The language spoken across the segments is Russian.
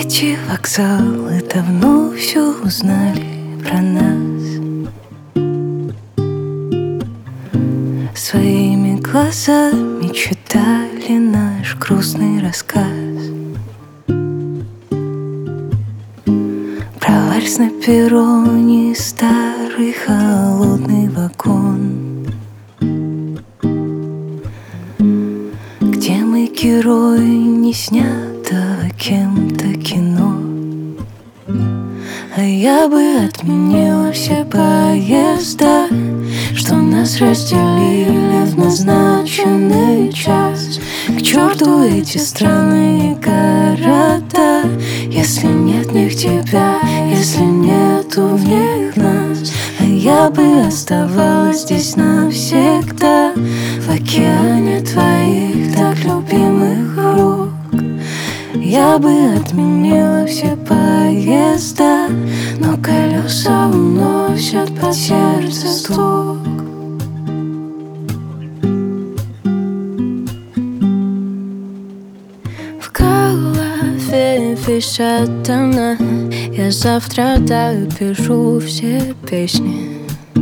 Эти вокзалы давно все узнали про нас. Своими глазами читали наш грустный рассказ про вальс на перроне, старый холодный вагон, где мы герои не снятого кем-то кино. А я бы отменила все поезда, что нас разделили в назначенный час. К черту эти страны и города, если нет в них тебя, если нету в них нас. А я бы оставалась здесь навсегда, в океане твоих так любимых рук. Я бы отменила все поезда, но колеса уносят под сердце стук. В голове висят тона, я завтра допишу все песни,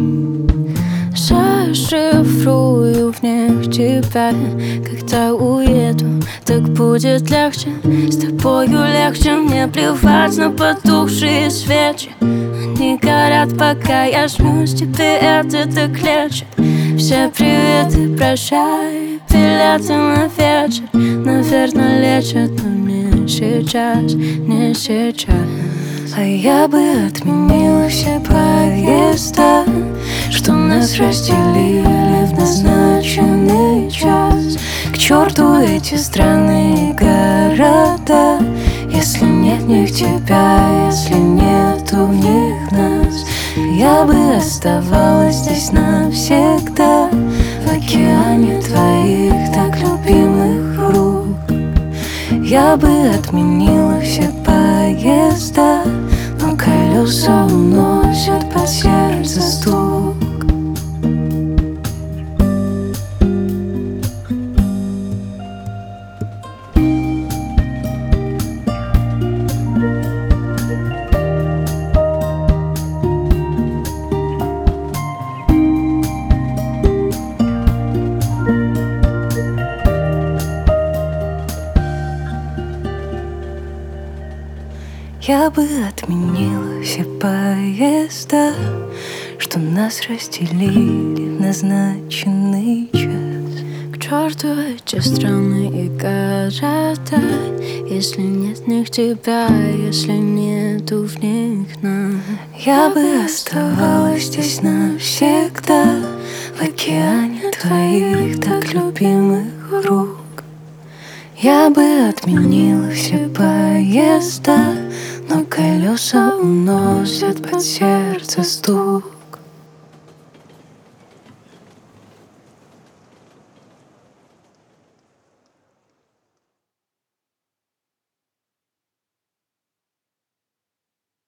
зашифрую в них тебя. Когда уеду, так будет легче, с тобою легче. Мне плевать на потухшие свечи, они горят, пока я жмусь, тебе это так лечит. Все приветы прощай, билеты на вечер, наверное, лечат, но не сейчас, не сейчас. А я бы отменила все поезда, что нас разделили в назначенный час. К черту эти страны и города, если нет в них тебя, если нету в них нас. Я бы оставалась здесь навсегда, в океане твоих так любимых рук. Я бы отменила все поезда, но колеса уносят под сердце стук. Я бы отменила все поезда, что нас разделили в назначенный час. К черту эти страны и города, если нет в них тебя, если нету в них нас. Я бы оставалась здесь навсегда, в океане твоих так любимых рук. Я бы отменила все поезда, но колеса уносят под сердце стук.